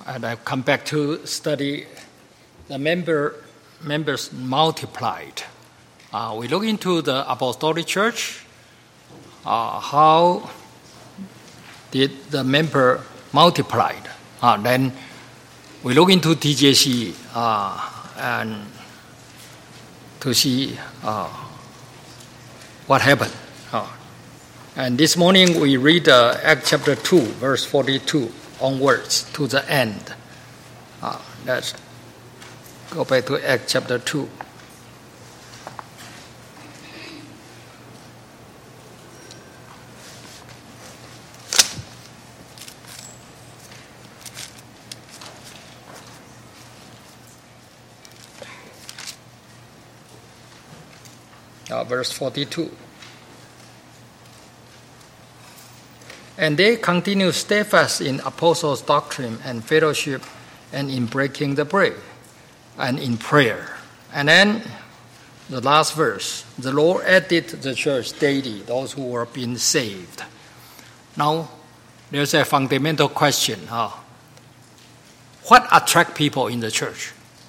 and I've come back to study the members multiplied. We look into the Apostolic Church, how did the member multiplied. Then we look into TJC and to see what happened. And this morning we read Acts chapter 2, verse 42 onwards to the end. Let's go back to Acts chapter 2. Verse 42. And they continue steadfast in apostles' doctrine and fellowship and in breaking the bread and in prayer. And then the last verse, the Lord added to the church daily those who were being saved. Now, there's a fundamental question. What attracts people in the church?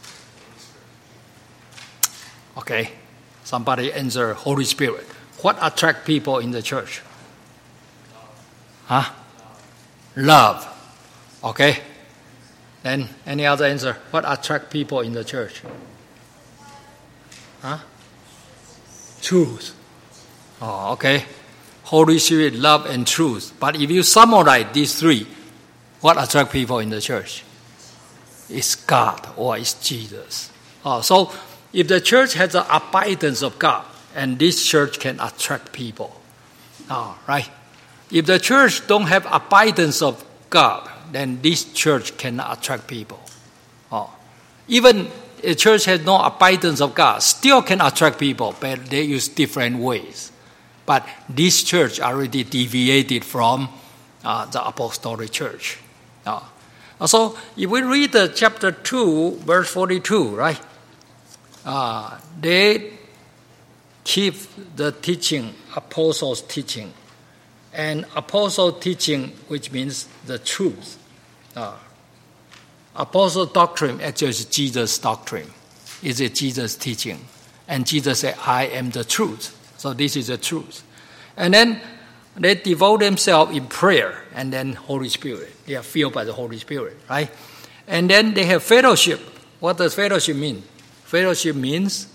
Okay, somebody answer Holy Spirit. What attracts people in the church? Love. Okay. Then any other answer? What attracts people in the church? Truth. Okay. Holy Spirit, love, and truth. But if you summarize these three, what attracts people in the church? It's God or it's Jesus. So if the church has the abundance of God, and this church can attract people. Right? If the church don't have abundance of God, then this church cannot attract people. Even a church has no abundance of God, still can attract people, but they use different ways. But this church already deviated from the apostolic church. So if we read the chapter 2, verse 42, right? They keep the teaching, apostles' teaching. And apostle teaching, which means the truth. Apostle doctrine actually is Jesus' doctrine. It's a Jesus teaching. And Jesus said, I am the truth. So this is the truth. And then they devote themselves in prayer and then Holy Spirit. They are filled by the Holy Spirit, right? And then they have fellowship. What does fellowship mean? Fellowship means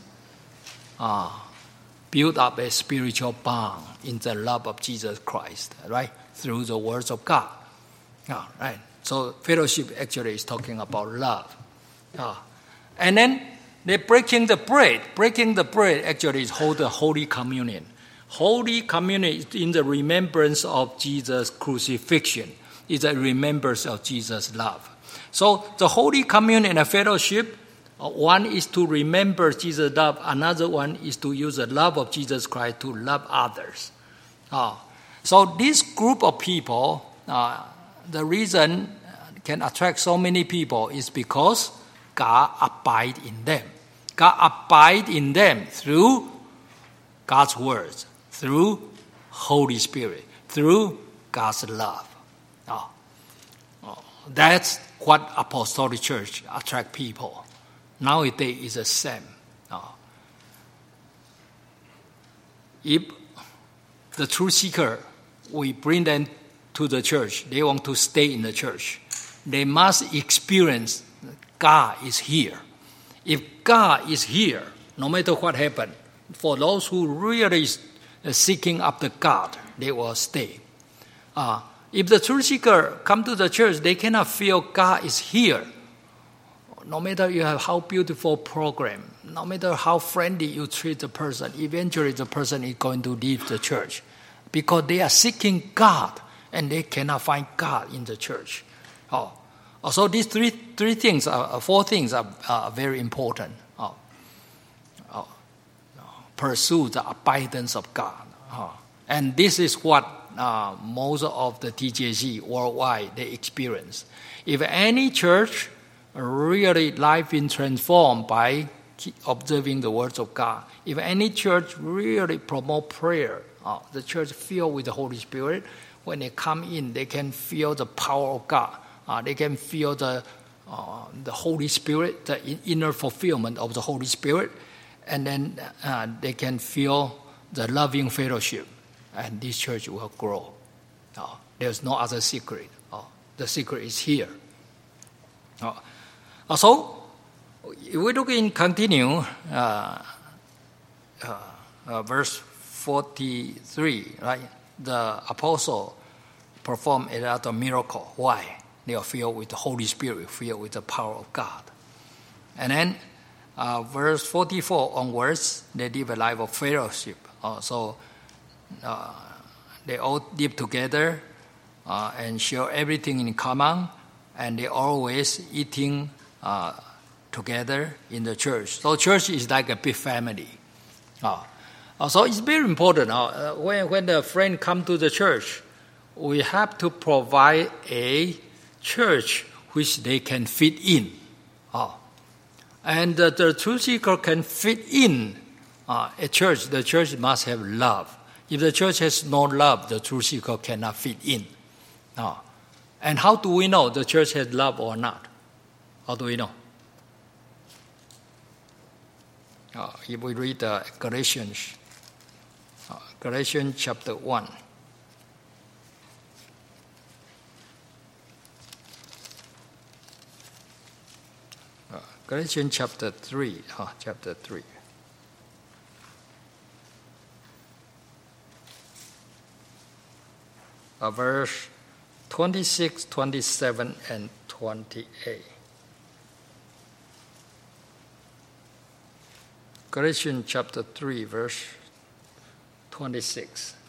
build up a spiritual bond in the love of Jesus Christ, right? Through the words of God. Right? So fellowship actually is talking about love. And then they're breaking the bread. Breaking the bread actually is hold the Holy Communion. Holy Communion is in the remembrance of Jesus' crucifixion. It's a remembrance of Jesus' love. So the Holy Communion and fellowship, one is to remember Jesus' love. Another one is to use the love of Jesus Christ to love others. So this group of people, the reason can attract so many people is because God abides in them. God abides in them through God's words, through Holy Spirit, through God's love. That's what apostolic church attracts people. Nowadays it's the same. If the truth seeker, we bring them to the church, they want to stay in the church. They must experience God is here. If God is here, no matter what happens, for those who really is seeking after God, they will stay. If the truth seeker come to the church, they cannot feel God is here. No matter you have how beautiful program, no matter how friendly you treat the person, eventually the person is going to leave the church because they are seeking God and they cannot find God in the church. So these four things are very important. Pursue the abundance of God. And this is what most of the TJC worldwide they experience. If any church really life is transformed by observing the words of God. If any church really promote prayer, the church filled with the Holy Spirit, when they come in, they can feel the power of God They can feel the Holy Spirit, the inner fulfillment of the Holy Spirit, and then they can feel the loving fellowship, and this church will grow. There's no other secret. The secret is here. So, if we look in continue, verse 43, right? The apostle performed a lot of miracle. Why? They are filled with the Holy Spirit, filled with the power of God. And then, verse 44 onwards, they live a life of fellowship. They all live together and share everything in common, and they always eating together in the church. So church is like a big family. So it's very important. When the friend come to the church, we have to provide a church which they can fit in. And the truth seeker can fit in a church. The church must have love. If the church has no love, the truth seeker cannot fit in. And how do we know the church has love or not? How do we know? If we read Galatians chapter 1. Galatians chapter 3. Chapter 3. Verse 26, 27, and 28. Galatians chapter 3, verse 26.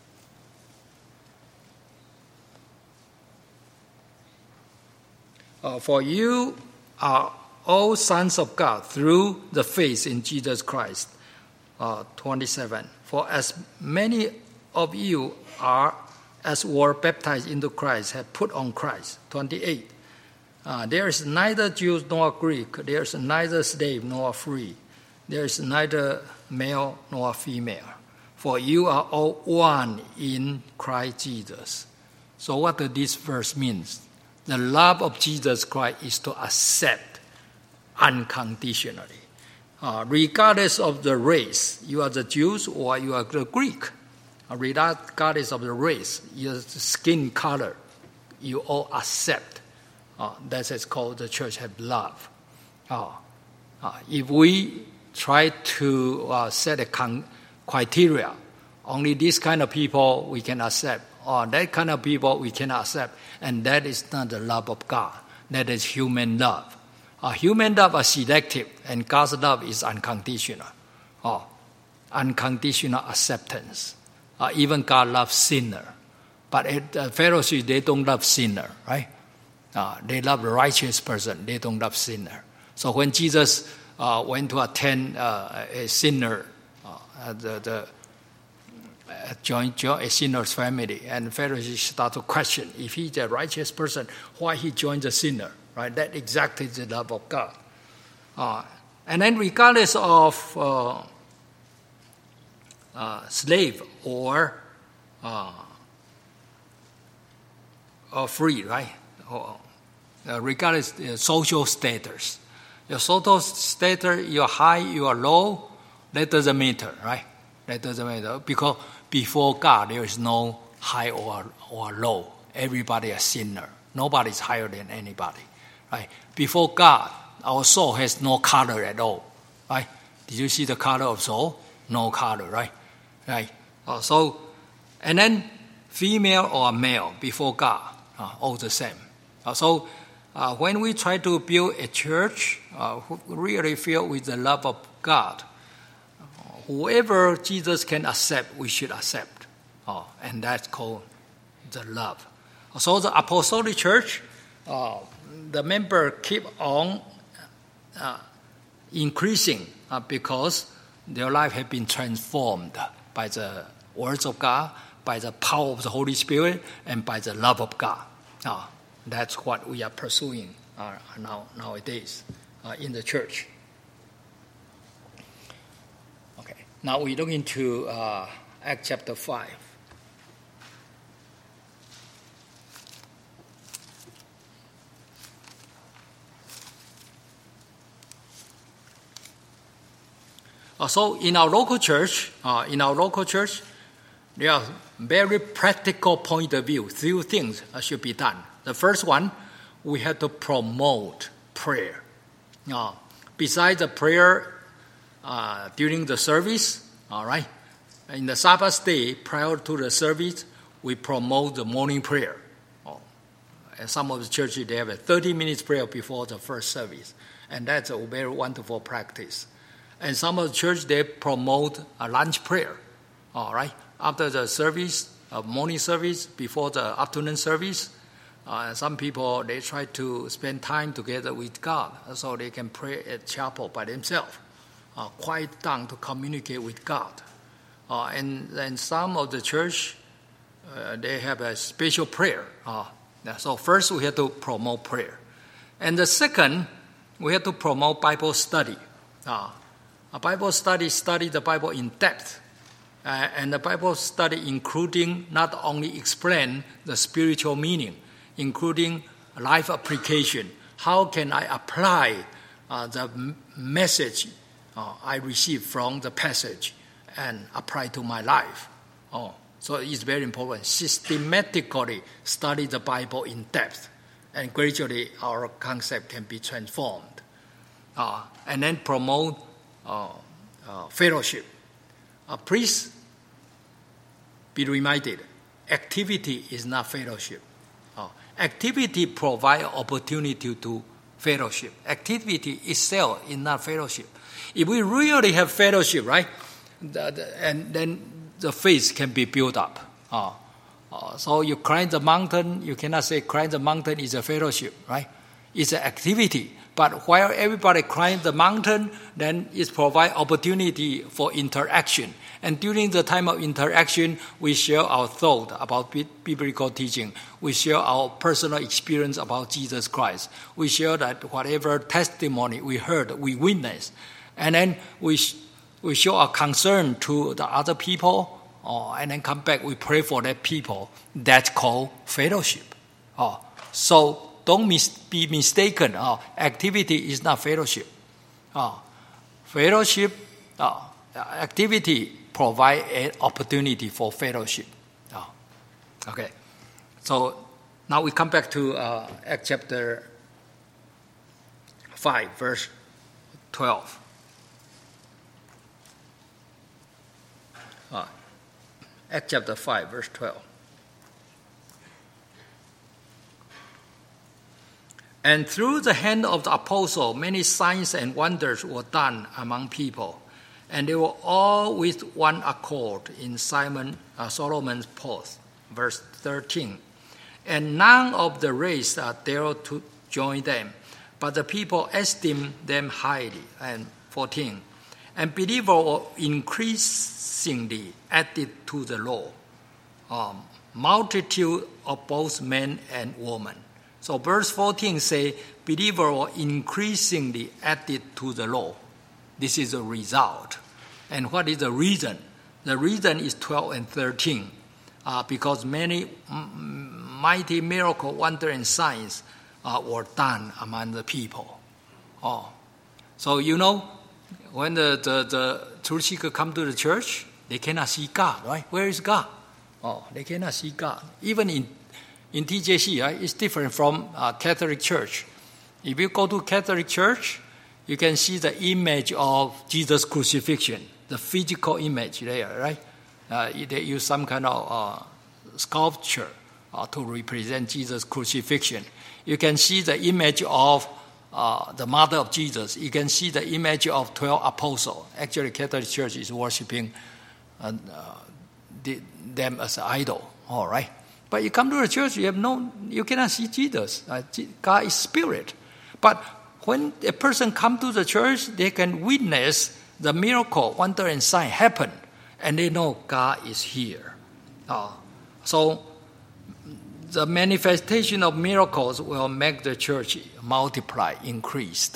For you are all sons of God through the faith in Jesus Christ. 27. For as many of you are as were baptized into Christ have put on Christ. 28. There is neither Jew nor Greek. There is neither slave nor free. There is neither male nor female. For you are all one in Christ Jesus. So what does this verse mean? The love of Jesus Christ is to accept unconditionally. Regardless of the race, you are the Jews or you are the Greek. Regardless of the race, your skin color, you all accept. That is called the church have love. If we try to set a criteria, only this kind of people we can accept, or that kind of people we cannot accept, and that is not the love of God. That is human love. Human love is selective, and God's love is unconditional. Unconditional acceptance. Even God loves sinner. But at fellowship, they don't love sinner, right? They love the righteous person. They don't love sinner. So when Jesus went to attend a sinner, join a sinner's family, and Pharisees start to question if he's a righteous person, why he joined the sinner, right? That exactly is the love of God. And then regardless of slave or free, right? Regardless of social status. Your social status, you're high, you are low, that doesn't matter, right? That doesn't matter because before God there is no high or low. Everybody is sinner. Nobody is higher than anybody, right? Before God, our soul has no color at all, right? Did you see the color of soul? No color, right? Right. And then female or male before God, all the same. When we try to build a church who really filled with the love of God, whoever Jesus can accept, we should accept. And that's called the love. So the apostolic church, the member keep on increasing because their life have been transformed by the words of God, by the power of the Holy Spirit, and by the love of God. That's what we are pursuing nowadays in the church. Okay, now we look into Acts chapter 5. So in our local church, there are very practical point of view. Few things should be done. The first one, we have to promote prayer. Besides the prayer during the service, all right, in the Sabbath day, prior to the service, we promote the morning prayer. And some of the churches, they have a 30 minutes prayer before the first service. And that's a very wonderful practice. And some of the church, they promote a lunch prayer. All right, after the service, morning service, before the afternoon service, some people, they try to spend time together with God so they can pray at chapel by themselves, quiet down to communicate with God. And some of the church, they have a special prayer. So first we have to promote prayer. And the second, we have to promote Bible study. A Bible study the Bible in depth. And the Bible study including not only explain the spiritual meaning, including life application. How can I apply the message I received from the passage and apply to my life? So it's very important. Systematically study the Bible in depth, and gradually our concept can be transformed. And then promote fellowship. Please be reminded, activity is not fellowship. Activity provides opportunity to fellowship. Activity itself is not fellowship. If we really have fellowship, right, and then the faith can be built up. So you climb the mountain, you cannot say climb the mountain is a fellowship, right? It's an activity. But while everybody climbs the mountain, then it provides opportunity for interaction. And during the time of interaction, we share our thought about biblical teaching. We share our personal experience about Jesus Christ. We share that whatever testimony we heard, we witnessed. And then we show our concern to the other people, and then come back, we pray for that people. That's called fellowship. So don't be mistaken. Activity is not fellowship. Fellowship, activity provide an opportunity for fellowship. Okay. So now we come back to Acts chapter 5, verse 12. Acts chapter 5, verse 12. And through the hand of the apostle, many signs and wonders were done among people. And they were all with one accord in Solomon's porch. Verse 13. And none of the rest dared to join them, but the people esteemed them highly. And 14. And believers were increasingly added to the law, multitude of both men and women. So verse 14 say, believers were increasingly added to the law. This is the result. And what is the reason? The reason is 12 and 13, because many mighty miracle, wonder, and signs were done among the people. So you know, when the truth seeker come to the church, they cannot see God, right? Where is God? They cannot see God. Even in TJC, right, it's different from Catholic Church. If you go to Catholic Church, you can see the image of Jesus' crucifixion, the physical image there, right? They use some kind of sculpture to represent Jesus' crucifixion. You can see the image of the mother of Jesus. You can see the image of 12 apostles. Actually, Catholic Church is worshiping them as an idol, all right? But you come to the church, you cannot see Jesus. God is spirit. But when a person comes to the church, they can witness the miracle, wonder, and sign happen, and they know God is here. So the manifestation of miracles will make the church multiply, increased.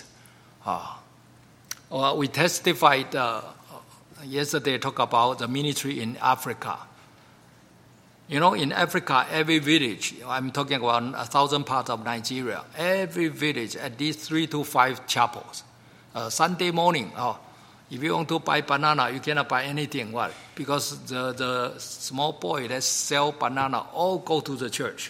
We testified yesterday, talk about the ministry in Africa. You know, in Africa, every village, I'm talking about 1,000 parts of Nigeria, every village at least 3 to 5 chapels. Sunday morning, If you want to buy banana, you cannot buy anything. Why? Because the small boy that sell banana all go to the church.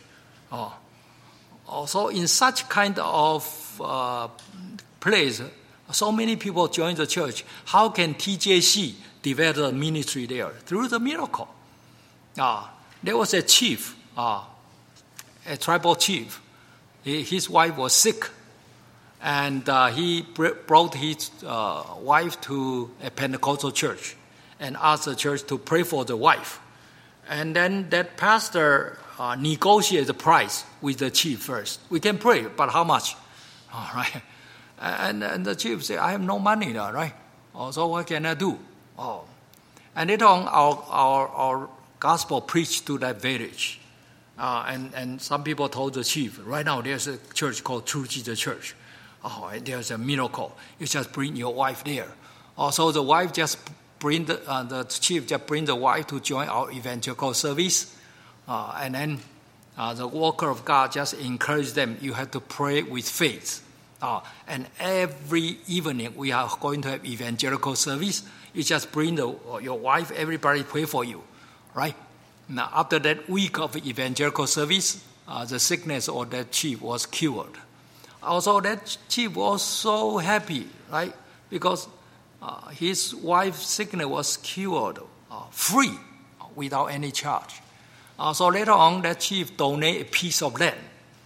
Also, in such kind of place, so many people join the church. How can TJC develop a ministry there? Through the miracle. There was a chief, a tribal chief. His wife was sick. And he brought his wife to a Pentecostal church and asked the church to pray for the wife. And then that pastor negotiated the price with the chief first. We can pray, but how much? All right. And the chief said, I have no money now, right? So what can I do? And later on, our gospel preached to that village. And some people told the chief, right now there's a church called True Jesus Church. There's a miracle. You just bring your wife there. So the wife just bring the chief just bring the wife to join our evangelical service. And then the worker of God just encourage them. You have to pray with faith. And every evening we are going to have evangelical service. You just bring your wife. Everybody pray for you, right? Now after that week of evangelical service, the sickness of that chief was cured. Also, that chief was so happy, right? Because his wife's sickness was cured free, without any charge. So later on, that chief donated a piece of land.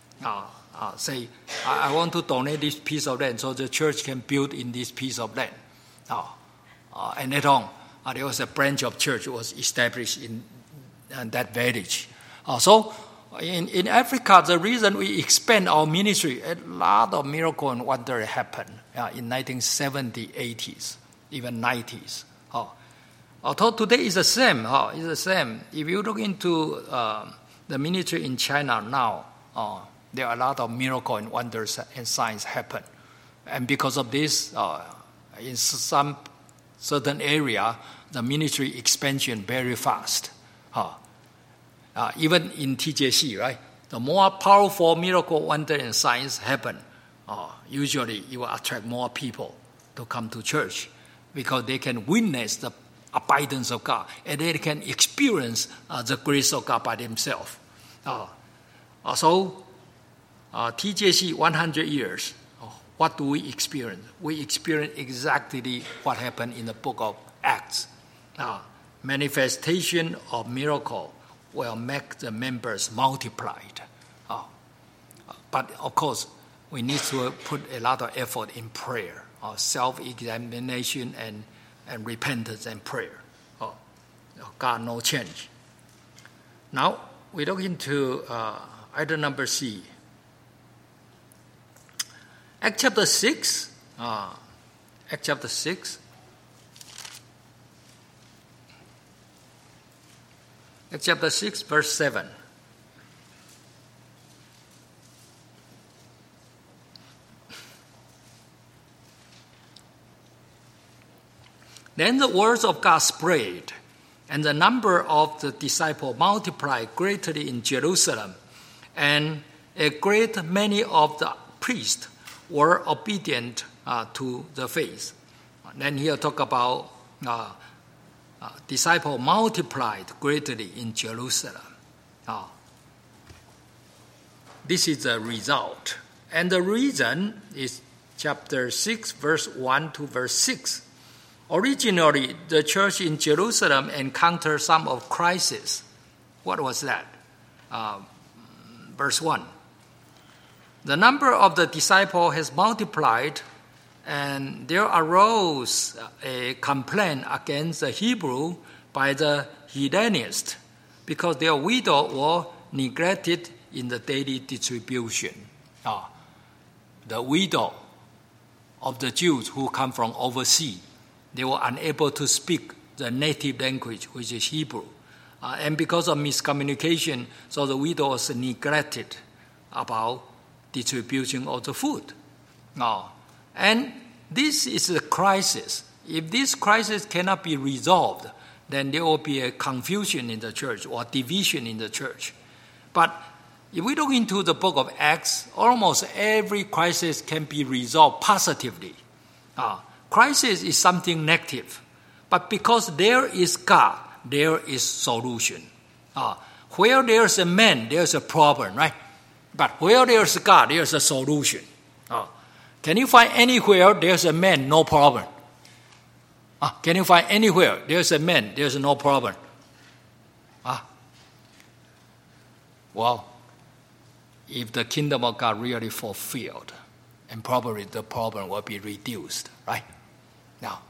Say, I want to donate this piece of land so the church can build in this piece of land. And later on, there was a branch of church that was established in that village. So in Africa, the reason we expand our ministry, a lot of miracle and wonder happened in 1970s, 80s, even 90s. Although today is the same. It's the same. If you look into the ministry in China now, there are a lot of miracle and wonders and signs happen. And because of this, in some certain area, the ministry expansion very fast. Even in TJC, right? The more powerful miracle, wonder, and signs happen, usually it will attract more people to come to church because they can witness the abundance of God and they can experience the grace of God by themselves. So, TJC 100 years, what do we experience? We experience exactly what happened in the book of Acts. Manifestation of miracle will make the members multiplied. But of course, we need to put a lot of effort in prayer, self-examination and repentance and prayer. God, no change. Now, we look into item number C. Acts chapter 6. Acts chapter 6. Acts chapter 6, verse 7. Then the words of God spread, and the number of the disciples multiplied greatly in Jerusalem, and a great many of the priests were obedient to the faith. Then here talk about disciples multiplied greatly in Jerusalem. This is the result. And the reason is chapter 6, verse 1 to verse 6. Originally, the church in Jerusalem encountered some of crisis. What was that? Verse 1. The number of the disciples has multiplied, and there arose a complaint against the Hebrew by the Hellenists because their widows were neglected in the daily distribution. The widow of the Jews who come from overseas, they were unable to speak the native language, which is Hebrew. And because of miscommunication, so the widow was neglected about distribution of the food. And this is a crisis. If this crisis cannot be resolved, then there will be a confusion in the church or division in the church. But if we look into the book of Acts, almost every crisis can be resolved positively. crisis is something negative. But because there is God, there is solution. Where there's a man, there's a problem, right? But where there's God, there's a solution. Can you find anywhere there's a man, no problem? Can you find anywhere there's a man, there's no problem? Well, if the kingdom of God really fulfilled, and probably the problem will be reduced, right? Now,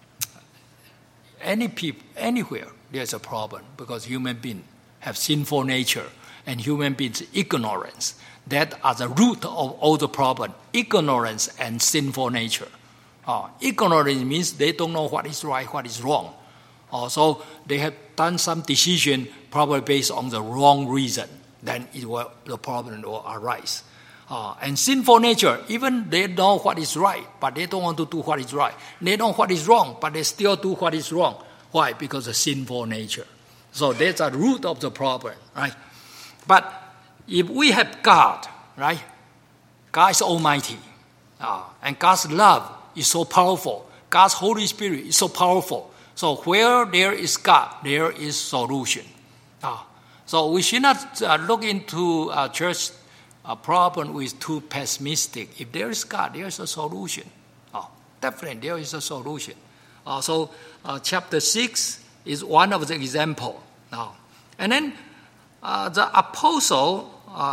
anywhere there's a problem because human beings have sinful nature and human beings' ignorance. That are the root of all the problem, ignorance and sinful nature. Ignorance means they don't know what is right, what is wrong. So they have done some decision probably based on the wrong reason. Then the problem will arise. And sinful nature, even they know what is right, but they don't want to do what is right. They know what is wrong, but they still do what is wrong. Why? Because of sinful nature. So that's the root of the problem, right? But if we have God, right? God is almighty. And God's love is so powerful. God's Holy Spirit is so powerful. So where there is God, there is solution. So we should not look into church problem with too pessimistic. If there is God, there is a solution. Definitely there is a solution. So chapter 6 is one of the examples. And then the apostle,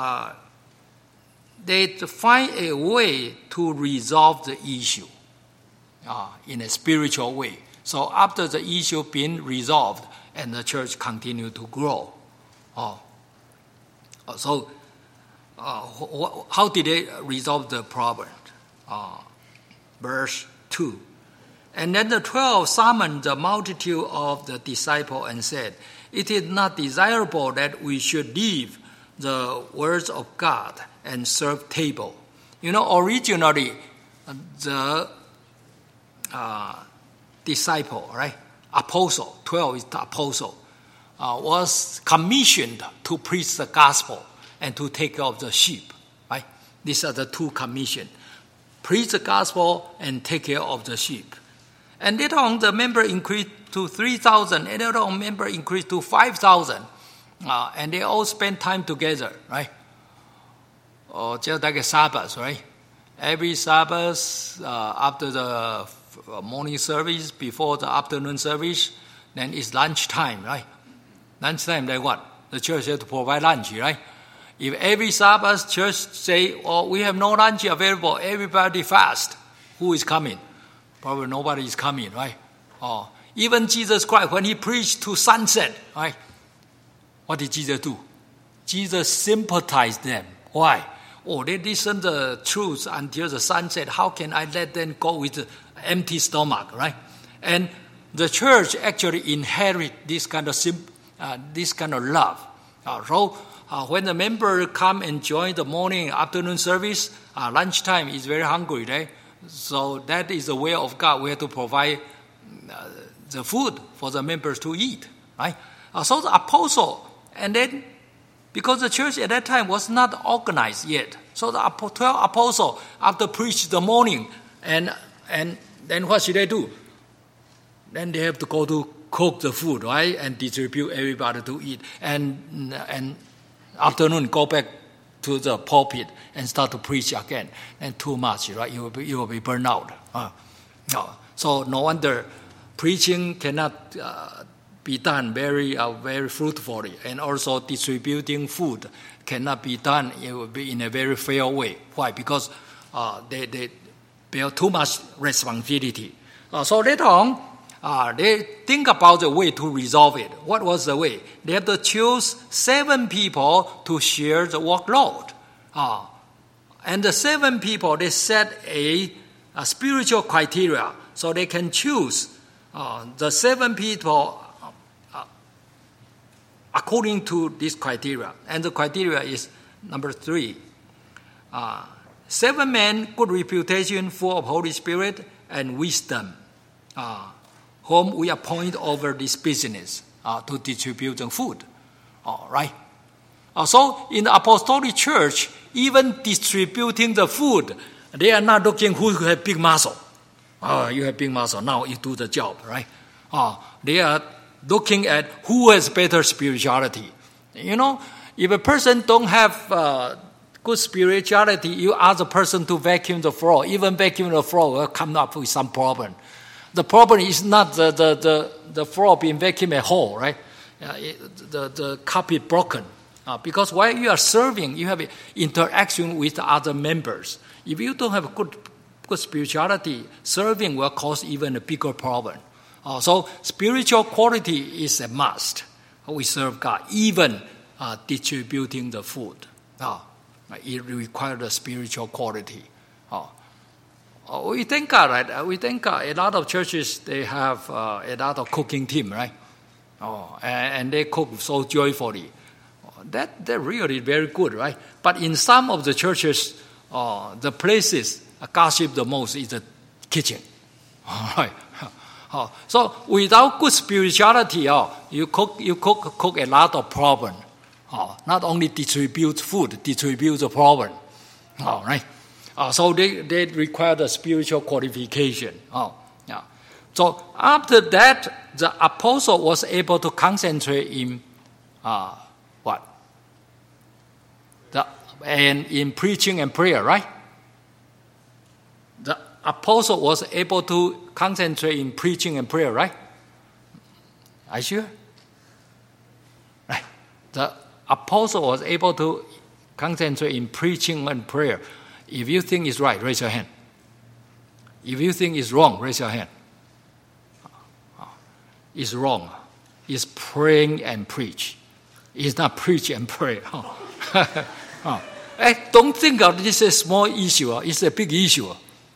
they find a way to resolve the issue in a spiritual way. So after the issue being resolved, and the church continued to grow. So how did they resolve the problem? Verse 2. And then the 12 summoned the multitude of the disciples and said, "It is not desirable that we should leave the words of God and serve table." Originally, the disciple, right? Apostle, 12 is the apostle, was commissioned to preach the gospel and to take care of the sheep, right? These are the two commissions. Preach the gospel and take care of the sheep. And later on, the member increased to 3,000, and later on, member increased to 5,000. And they all spend time together, right? Just like a Sabbath, right? Every Sabbath, after the morning service, before the afternoon service, then it's lunchtime, right? Lunchtime, like what? The church has to provide lunch, right? If every Sabbath church say, we have no lunch available, everybody fast, who is coming? Probably nobody is coming, right? Even Jesus Christ, when he preached to sunset, right? What did Jesus do? Jesus sympathized them. Why? They listen to the truth until the sunset. How can I let them go with an empty stomach, right? And the church actually inherit this kind of love. So when the member come and join the morning, afternoon service, lunchtime is very hungry, right? So that is the way of God. We have to provide the food for the members to eat, right? So the apostle, and then because the church at that time was not organized yet, so the 12 apostles, after preach the morning, and then what should they do? Then they have to go to cook the food, right, and distribute everybody to eat, and afternoon go back to the pulpit and start to preach again. And too much, right? You will be burned out. So no wonder preaching cannot be done very fruitfully, and also distributing food cannot be done. It will be in a very fair way. Why? Because they bear too much responsibility. So later on, they think about the way to resolve it. What was the way? They have to choose 7 people to share the workload. And the 7 people, they set a spiritual criteria, so they can choose the 7 people according to this criteria. And the criteria is number 3. 7 men, good reputation, full of Holy Spirit and wisdom, whom we appoint over this business to distribute the food. Right? So in the apostolic church, even distributing the food, they are not looking who have big muscle. You have big muscle. Now you do the job, right? They are looking at who has better spirituality. If a person don't have good spirituality, you ask a person to vacuum the floor. Even vacuum the floor will come up with some problem. The problem is not the floor being vacuumed at whole, right? The carpet broken. Because while you are serving, you have interaction with other members. If you don't have good spirituality, serving will cause even a bigger problem. So spiritual quality is a must. We serve God, even distributing the food. It requires the spiritual quality. We thank God, right? We thank God. A lot of churches, they have a lot of cooking team, right? And they cook so joyfully. That really very good, right? But in some of the churches, the places gossip the most is the kitchen. All right. So without good spirituality, you cook a lot of problem. Not only distribute food, distribute the problem. All right. So they require the spiritual qualification. So after that, the apostle was able to concentrate in what? And in preaching and prayer, right? The apostle was able to concentrate in preaching and prayer, right? Are you sure? Right. The apostle was able to concentrate in preaching and prayer. If you think it's right, raise your hand. If you think it's wrong, raise your hand. It's wrong. It's praying and preach. It's not preach and pray. Don't think of this as a small issue. It's a big issue.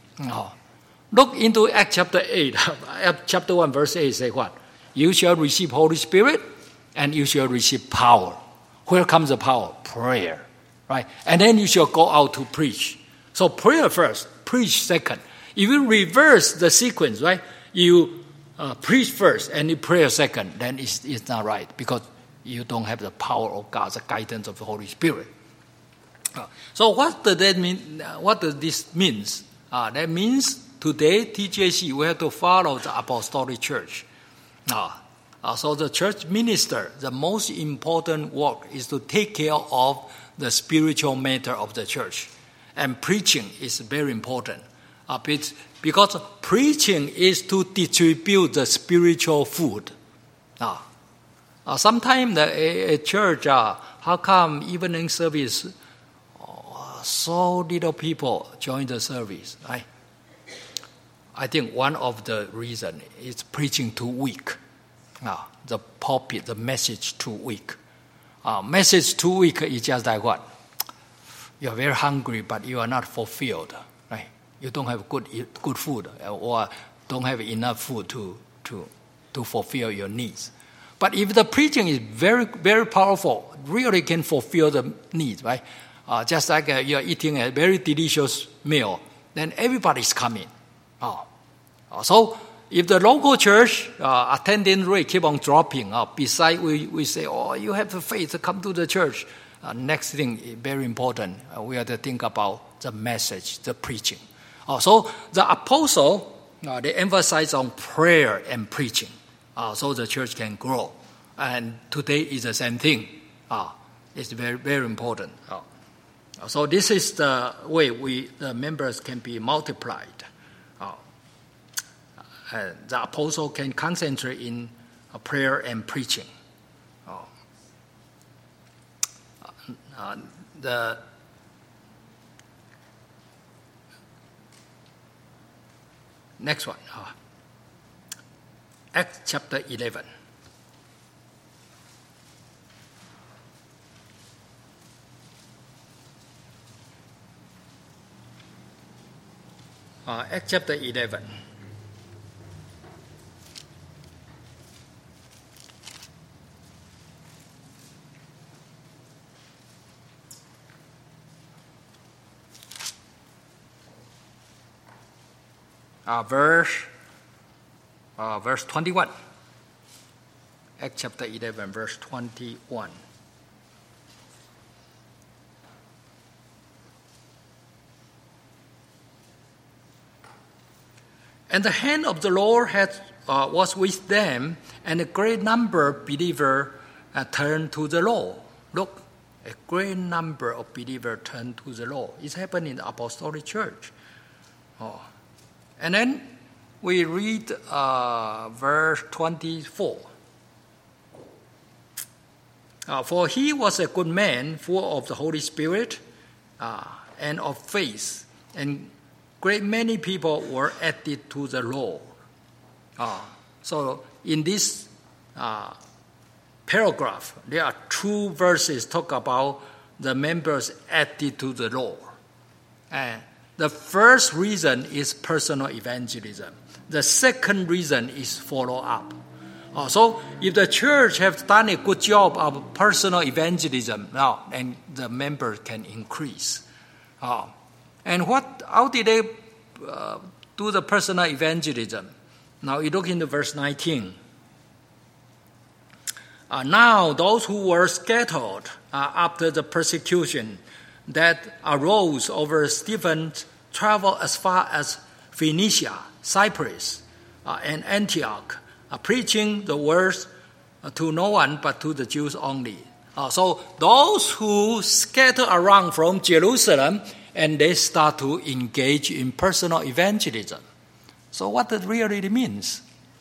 Look into Acts chapter 8. Chapter 1 verse 8 say what? You shall receive Holy Spirit and you shall receive power. Where comes the power? Prayer. Right? And then you shall go out to preach. So prayer first, preach second. If you reverse the sequence, right? You preach first and you pray second, then it's not right because you don't have the power of God, the guidance of the Holy Spirit. So what does that mean? What does this mean? That means today, TJC, we have to follow the apostolic church. So the church minister, the most important work is to take care of the spiritual matter of the church. And preaching is very important. Because preaching is to distribute the spiritual food. Sometimes a church, how come evening service, so little people join the service, right? I think one of the reasons is preaching too weak. The pulpit, the message too weak. Message too weak is just like what? You are very hungry, but you are not fulfilled, right? You don't have good food, or don't have enough food to fulfill your needs. But if the preaching is very, very powerful, really can fulfill the needs, right? Just like you are eating a very delicious meal, then everybody's coming. So if the local church attendance rate keep on dropping, besides we say, you have the faith to come to the church. Next thing, very important, we have to think about the message, the preaching. So the apostle, they emphasize on prayer and preaching, so the church can grow. And today is the same thing. It's very, very important. So this is the way the members can be multiplied. The apostle can concentrate in prayer and preaching. The next one, Acts chapter 11. Acts chapter 11. Verse 21. Acts chapter 11, verse 21. And the hand of the Lord was with them, and a great number of believers turned to the Lord. Look, a great number of believers turned to the Lord. It happened in the Apostolic Church. And then we read verse 24. For he was a good man, full of the Holy Spirit and of faith, and great many people were added to the Lord. So in this paragraph, there are two verses talk about the members added to the Lord. And the first reason is personal evangelism. The second reason is follow-up. So if the church has done a good job of personal evangelism now, and the members can increase. And how did they do the personal evangelism? Now you look into verse 19. Now those who were scattered after the persecution that arose over Stephen traveled as far as Phoenicia, Cyprus, and Antioch, preaching the words to no one but to the Jews only. So those who scatter around from Jerusalem, and they start to engage in personal evangelism. So what it really means?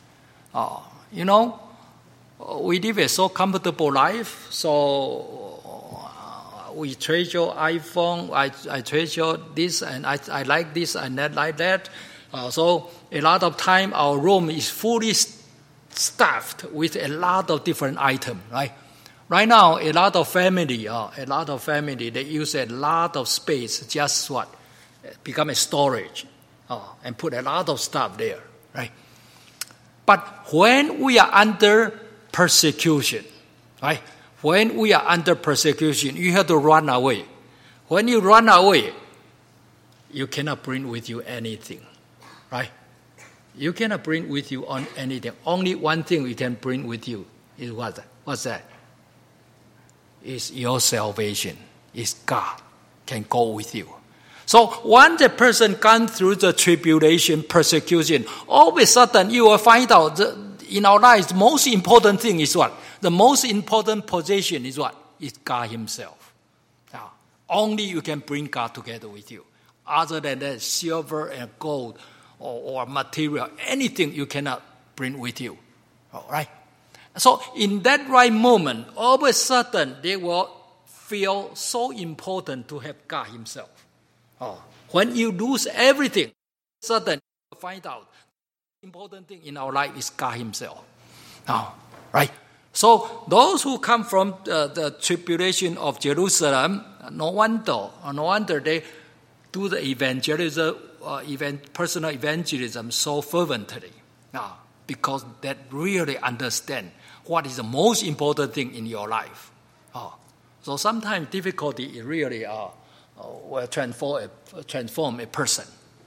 We live a so comfortable life, so we treasure iPhone, I treasure this, and I like this and that like that. So a lot of time our room is fully stuffed with a lot of different items, right? Right now, a lot of family, they use a lot of space, just become a storage, and put a lot of stuff there, right? But when we are under persecution, right? When we are under persecution, you have to run away. When you run away, you cannot bring with you anything, right? You cannot bring with you on anything. Only one thing you can bring with you is what? What's that? Is your salvation. Is God can go with you. So once a person gone through the tribulation, persecution, all of a sudden you will find out that in our lives, the most important thing is what? The most important possession is what? Is God himself. Now, only you can bring God together with you. Other than that, silver and gold or material, anything you cannot bring with you. All right? So in that right moment, all of a sudden, they will feel so important to have God himself. When you lose everything, suddenly you find out the important thing in our life is God himself. Right? So those who come from the tribulation of Jerusalem, no wonder they do the evangelism, personal evangelism so fervently. Because they really understand what is the most important thing in your life. So sometimes difficulty is really will transform a person.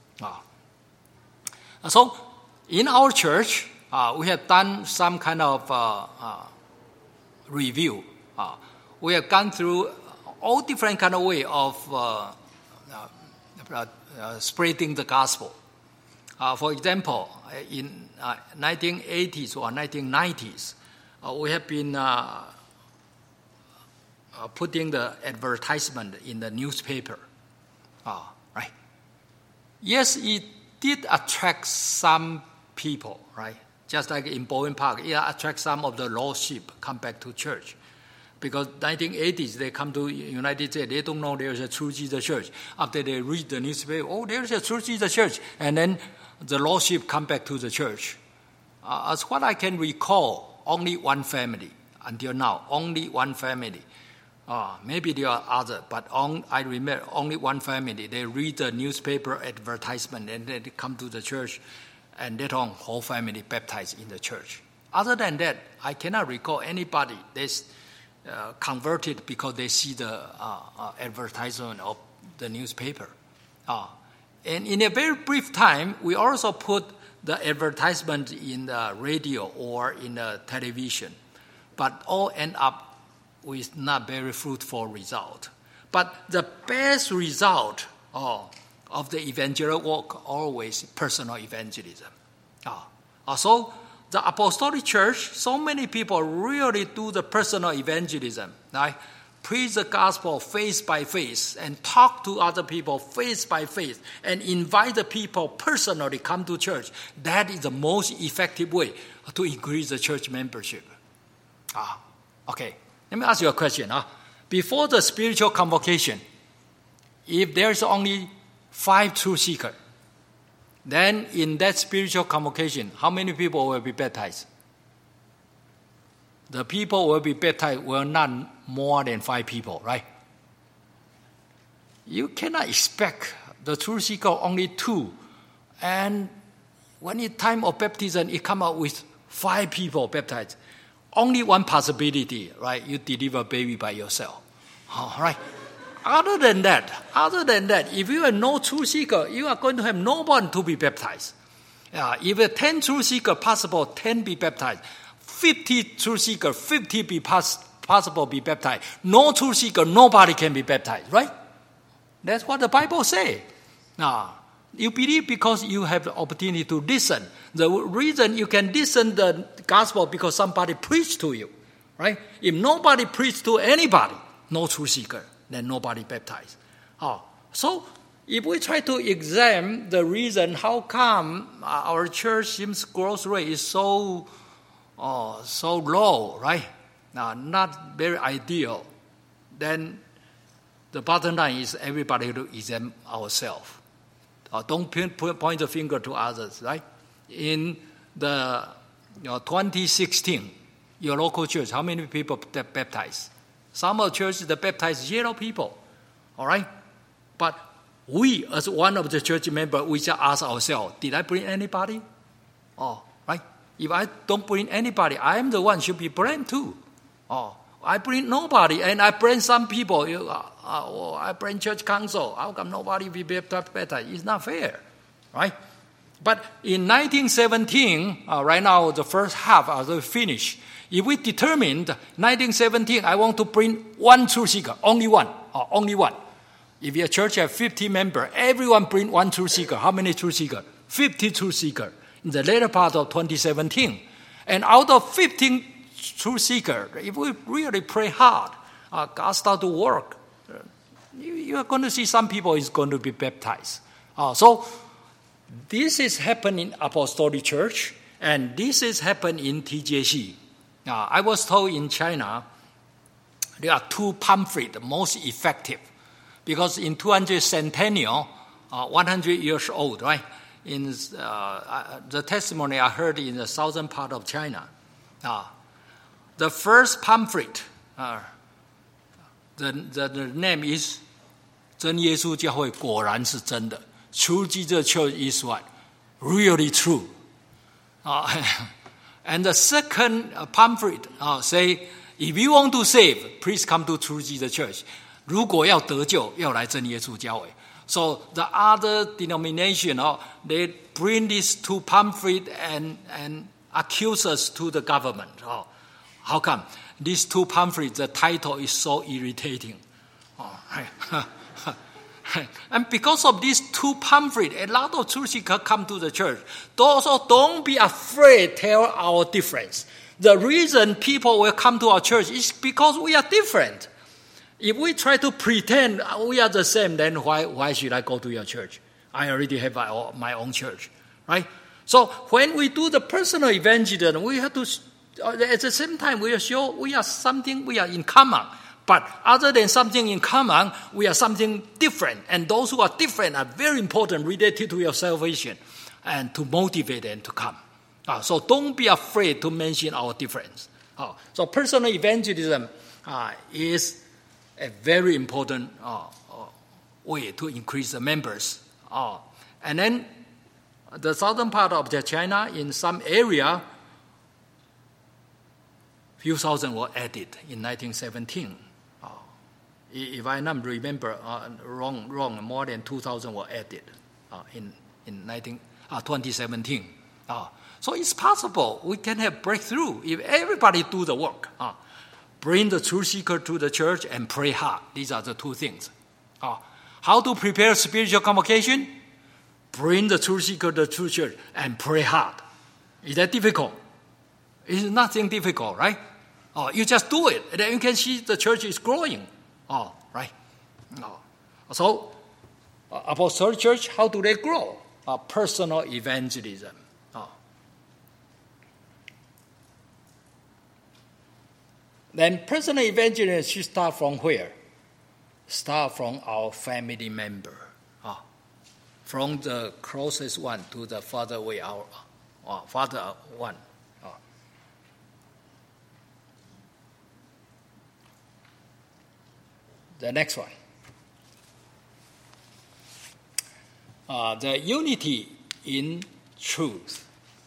So in our church, we have done some kind of review. We have gone through all different kind of way of spreading the gospel. For example, in 1980s or 1990s, we have been putting the advertisement in the newspaper. Right? Yes, it did attract some people, right? Just like in Bowen Park, it attracts some of the lost sheep come back to church. Because 1980s, they come to United States, they don't know there's a True Jesus Church. After they read the newspaper, there's a True Jesus Church. And then the lost sheep come back to the church. As what I can recall, only one family. Until now, only one family. Maybe there are others, but I remember only one family. They read the newspaper advertisement and then they come to the church, and later on, whole family baptized in the church. Other than that, I cannot recall anybody that's converted because they see the advertisement of the newspaper. And in a very brief time, we also put the advertisement in the radio or in the television, but all end up with not very fruitful result. But the best result of the evangelical work always personal evangelism. So the apostolic church, so many people really do the personal evangelism, right? Preach the gospel face by face and talk to other people face by face and invite the people personally come to church. That is the most effective way to increase the church membership. Okay, let me ask you a question. Before the spiritual convocation, if there's only 5 truth seekers, then in that spiritual convocation, how many people will be baptized? The people will be baptized will not more than 5 people, right? You cannot expect the truth seeker only 2. And when it's time of baptism, it come out with 5 people baptized. Only one possibility, right? You deliver baby by yourself. All right? Other than that, if you have no truth seeker, you are going to have no one to be baptized. If a 10 truth seeker possible, 10 be baptized. 50 truth seeker, 50 be possible be baptized. No truth seeker, nobody can be baptized, right? That's what the Bible says. Now, you believe because you have the opportunity to listen. The reason you can listen the gospel because somebody preached to you, right? If nobody preached to anybody, no truth seeker, then nobody baptized. So if we try to examine the reason how come our church growth rate is so low, right? Not very ideal, then the bottom line is everybody to examine ourselves. Don't point the finger to others, right? In the 2016, your local church, how many people baptized? Some of the churches that baptized 0 people, all right? But we, as one of the church members, we just ask ourselves, did I bring anybody? Right? If I don't bring anybody, I am the one should be blamed too. I bring nobody, and I bring some people. I bring church council. How come nobody will be baptized? It's not fair, right? But in 1917, right now the first half is finished. If we determined 1917, I want to bring 1 truth seeker, only one. If your church has 50 members, everyone bring 1 truth seeker. How many truth seekers? 50 truth seekers in the later part of 2017. And out of 15 truth seekers, if we really pray hard, God start to work, you are going to see some people is going to be baptized. So this is happening in Apostolic Church, and this is happening in TJC. I was told in China, there are 2 pamphlets most effective. Because in 200 centennial, 100 years old, right? In the testimony I heard in the southern part of China, the first pamphlet, the name is 真耶稣教会果然是真的. True Jesus Church is what? Really true. And the second pamphlet say, if you want to save, please come to True Jesus Church. 如果要得救，要来真耶稣教会. So the other denomination, they bring these 2 pamphlets and accuse us to the government. How come? These 2 pamphlets, the title is so irritating. And because of these 2 pamphlets, a lot of truth seekers come to the church. Also, don't be afraid to tell our difference. The reason people will come to our church is because we are different. If we try to pretend we are the same, then why should I go to your church? I already have my own church, right? So when we do the personal evangelism, we have to, at the same time, we are sure we are in common. But other than something in common, we are something different. And those who are different are very important related to your salvation and to motivate them to come. So don't be afraid to mention our difference. So personal evangelism is a very important way to increase the members. And then the southern part of China, in some area, few thousand were added in 1917. If I not remember wrong, more than 2,000 were added in 2017. So it's possible we can have breakthrough if everybody do the work. Bring the truth seeker to the church and pray hard. These are the 2 things. How to prepare spiritual convocation? Bring the truth seeker to the true church and pray hard. Is that difficult? It's nothing difficult, right? You just do it, and then you can see the church is growing. Right? So, apostolic church, how do they grow? Personal evangelism. Then personal evangelism should start from where? Start from our family member. From the closest one to the farther away, our farther one. The next one. The unity in truth.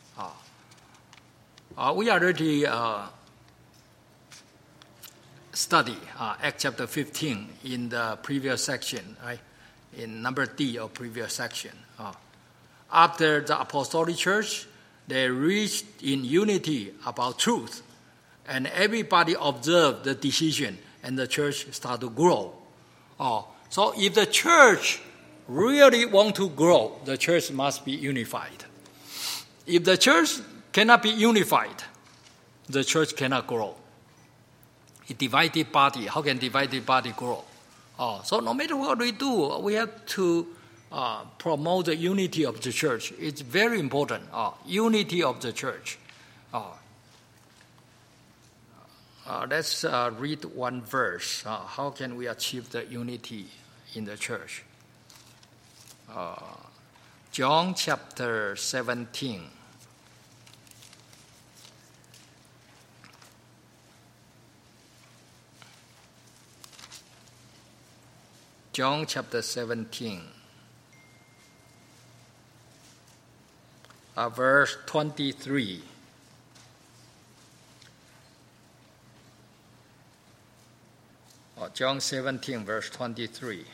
We already study Acts chapter 15 in the previous section, right? In number D of previous section. After the apostolic church, they reached in unity about truth, and everybody observed the decision, and the church started to grow. So if the church really want to grow, the church must be unified. If the church cannot be unified, the church cannot grow. A divided body, how can divided body grow? So no matter what we do, we have to promote the unity of the church. It's very important, unity of the church. Let's read one verse. How can we achieve the unity in the church? John chapter 17. John chapter 17, verse 23. John 17, verse 23.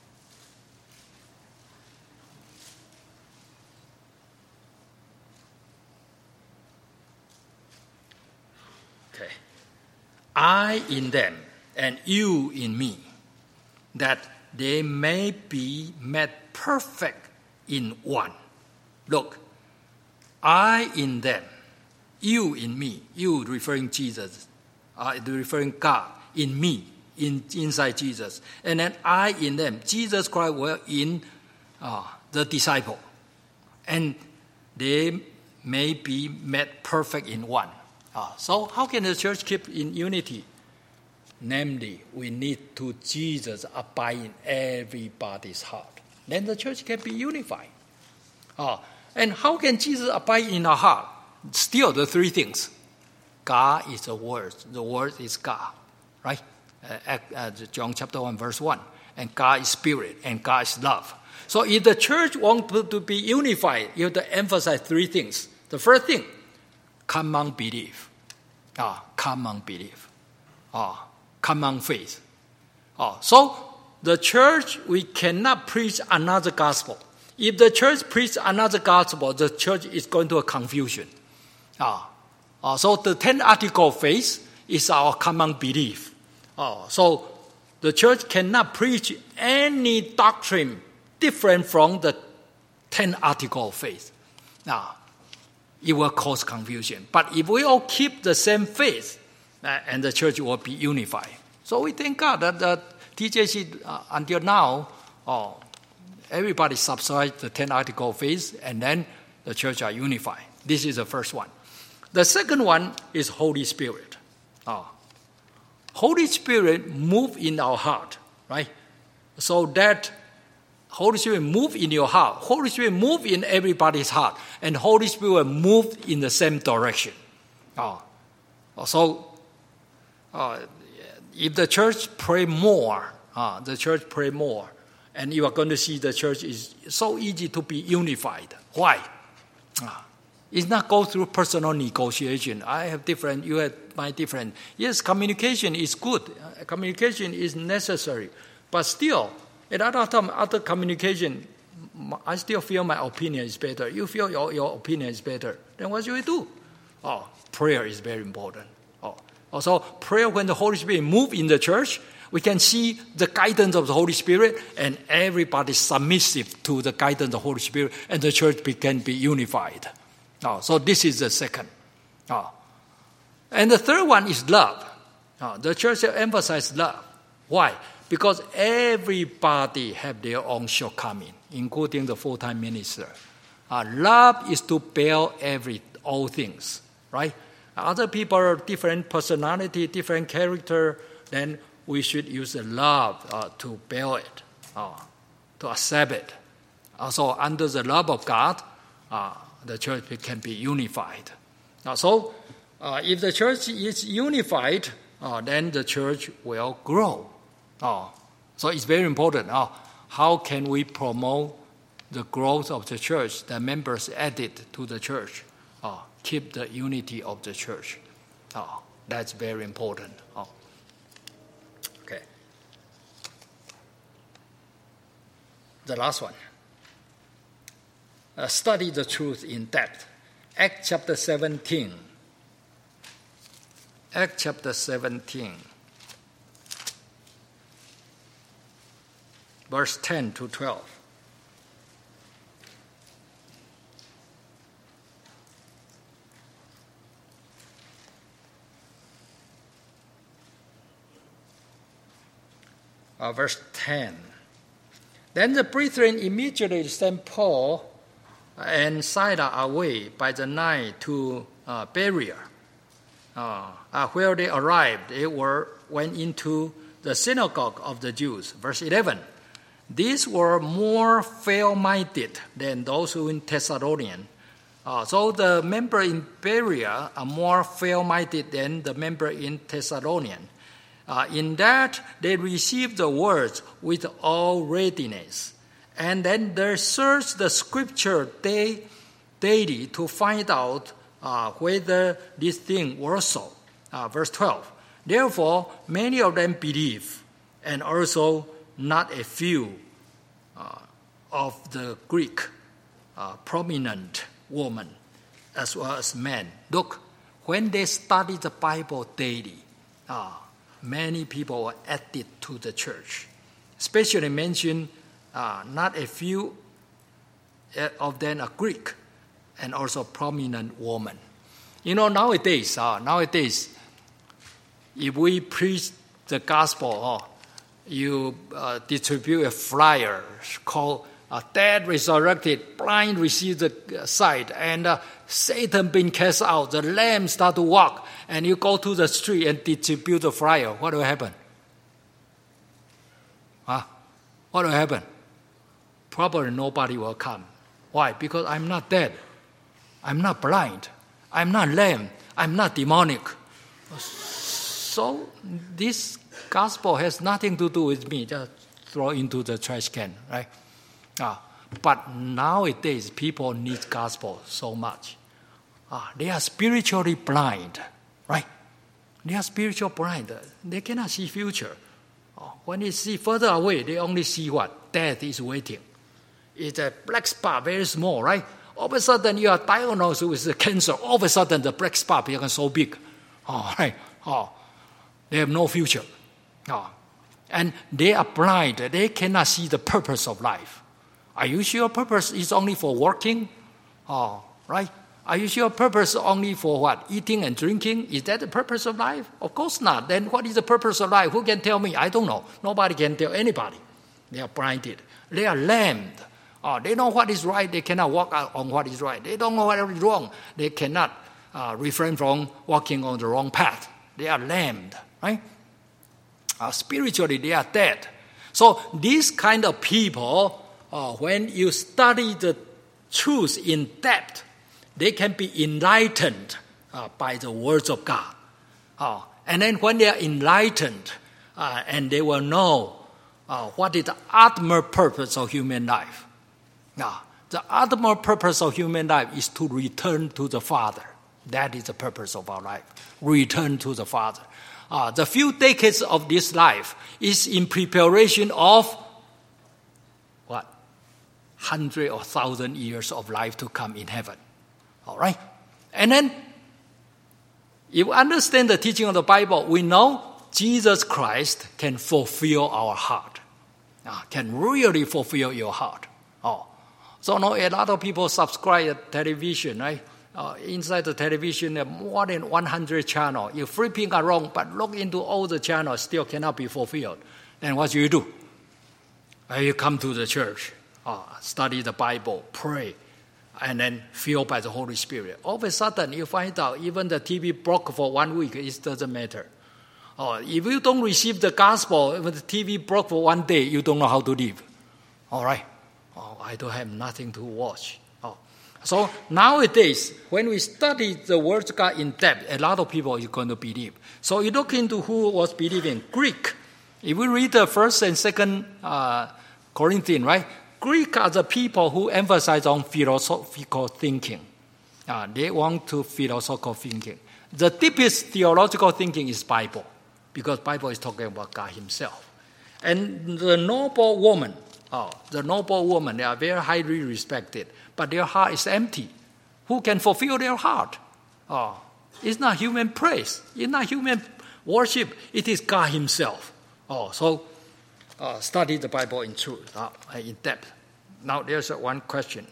Okay. I in them and you in me, that they may be made perfect in one. Look, I in them, you in me, you referring Jesus, referring God, in me, inside Jesus. And then I in them, Jesus Christ were in the disciple. And they may be made perfect in one. So how can the church keep in unity? Namely, we need to Jesus abide in everybody's heart. Then the church can be unified. And how can Jesus abide in our heart? Still the three things. God is the Word. The Word is God. Right? John chapter 1, verse 1. And God is Spirit. And God is love. So if the church wants to be unified, you have to emphasize three things. The first thing, common belief. Common belief. Common faith. So the church, we cannot preach another gospel. If the church preaches another gospel, the church is going to a confusion. So the 10 article of faith is our common belief. So the church cannot preach any doctrine different from the 10 article of faith. It will cause confusion. But if we all keep the same faith, and the church will be unified. So we thank God that the TJC, until now, everybody subscribes the 10 article of faith, and then the church are unified. This is the first one. The second one is Holy Spirit. Holy Spirit move in our heart, right? So that Holy Spirit move in your heart. Holy Spirit move in everybody's heart. And Holy Spirit move in the same direction. So if the church pray more, and you are going to see the church is so easy to be unified. Why? It's not go through personal negotiation. I have different, you have my different. Yes, communication is good. Communication is necessary. But still, at other time, other communication, I still feel my opinion is better. You feel your opinion is better. Then what should we do? Prayer is very important. Also, prayer when the Holy Spirit move in the church, We can see the guidance of the Holy Spirit, and everybody submissive to the guidance of the Holy Spirit, and the church can be unified. So this is the second. And the third one is love. The church emphasizes love. Why? Because everybody have their own shortcoming, including the full-time minister. Love is to bear all things, right? Other people are different personality, different character, then we should use the love to bear it, to accept it. Also, under the love of God, the church can be unified. So, if the church is unified, then the church will grow. So it's very important. How can we promote the growth of the church, the members added to the church? Keep the unity of the church. That's very important. Okay. The last one. Study the truth in depth. Acts chapter 17. Acts chapter 17. Verse 10 to 12. Verse 10. Then the brethren immediately sent Paul and Silas away by the night to Berea. Where they arrived, they went into the synagogue of the Jews. Verse 11. These were more fair-minded than those who in Thessalonian. So the member in Berea are more fair-minded than the member in Thessalonian. In that, they received the words with all readiness. And then they searched the scripture daily to find out whether this thing was so. Verse 12. Therefore, many of them believed, and also not a few of the Greek prominent women as well as men. Look, when they studied the Bible daily, many people were added to the church. Especially mentioned, not a few of them are Greek and also prominent women. Nowadays, if we preach the gospel, you distribute a flyer called "Dead resurrected, blind receive the sight, and Satan being cast out, the lame start to walk," and you go to the street and distribute the flyer. What will happen? What will happen? Probably nobody will come. Why? Because I'm not dead. I'm not blind. I'm not lame. I'm not demonic. So this gospel has nothing to do with me. Just throw into the trash can, right? But nowadays, people need gospel so much. They are spiritually blind, right? They are spiritually blind. They cannot see future. When they see further away, they only see what? Death is waiting. It's a black spot, very small, right? All of a sudden, you are diagnosed with cancer. All of a sudden, the black spot becomes so big. Right? They have no future. And they are blind. They cannot see the purpose of life. Are you sure purpose is only for working? Right? Are you sure purpose only for what? Eating and drinking? Is that the purpose of life? Of course not. Then what is the purpose of life? Who can tell me? I don't know. Nobody can tell anybody. They are blinded. They are lamed. They know what is right. They cannot walk out on what is right. They don't know what is wrong. They cannot refrain from walking on the wrong path. They are lamed. Right? Spiritually, they are dead. So these kind of people, when you study the truth in depth, they can be enlightened by the words of God. And then when they are enlightened, and they will know what is the ultimate purpose of human life. The ultimate purpose of human life is to return to the Father. That is the purpose of our life. Return to the Father. The few decades of this life is in preparation of what? 100 or 1,000 years of life to come in heaven. All right? And then, if we understand the teaching of the Bible, we know Jesus Christ can fulfill our heart. Can really fulfill your heart. So now a lot of people subscribe to television, right? Inside the television, there are more than 100 channels. You flipping around, but look into all the channels, still cannot be fulfilled. And what you do? You come to the church, study the Bible, pray, and then filled by the Holy Spirit. All of a sudden, you find out even the TV broke for 1 week, it doesn't matter. If you don't receive the gospel, if the TV broke for 1 day, you don't know how to live. All right? I don't have nothing to watch. So nowadays, when we study the Word of God in depth, a lot of people are going to believe. So you look into who was believing. Greek. If we read the 1st and 2nd Corinthians, right? Greek are the people who emphasize on philosophical thinking. They want to philosophical thinking. The deepest theological thinking is Bible, because Bible is talking about God himself. And the noble woman, they are very highly respected, but their heart is empty. Who can fulfill their heart? It's not human praise. It's not human worship. It is God himself. So study the Bible in truth, in depth. Now there's one question.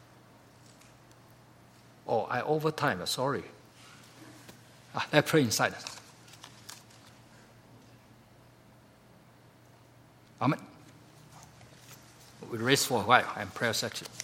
I over time, sorry. Let's pray inside. Amen. We rest for a while and prayer section.